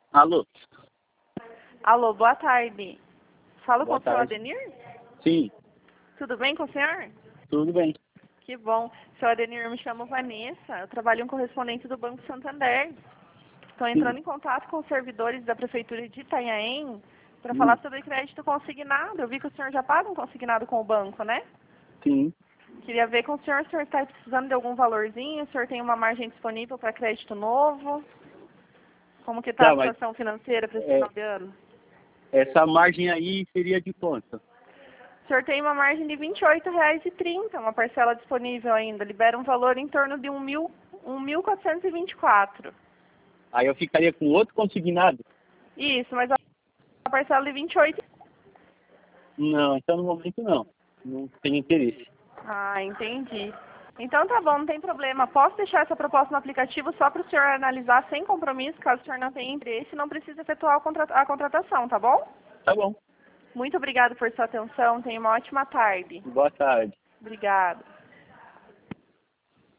Alô? Alô, boa tarde. Falo com Boa o senhor tarde. Adenir? Sim, Tudo bem com o senhor? tudo bem. Que bom. Senhor Adenir, eu me chamo Vanessa. Eu trabalho em correspondente do Banco Santander. Estou Sim. entrando em contato com os servidores da Prefeitura de Itanhaém para Hum, falar sobre crédito consignado. Eu vi que o senhor já paga um consignado com o banco, né? sim. Queria ver com o senhor se está precisando de algum valorzinho, o senhor tem uma margem disponível para crédito novo. Como que está a Tá, mas situação financeira para esse é, final de ano? essa margem aí seria de quanto? O senhor tem uma margem de R$ 28,30, uma parcela disponível ainda. Libera um valor em torno de 1.424. Aí eu ficaria com outro consignado? Isso, mas a parcela de 28. Não, então no momento não. Não tenho interesse. Ah, entendi. Então tá bom, não tem problema. Posso deixar essa proposta no aplicativo só para o senhor analisar sem compromisso, caso o senhor não tenha interesse, não precisa efetuar a contratação, tá bom? Tá bom. Muito obrigada por sua atenção. Tenha uma ótima tarde. Boa tarde. Obrigada.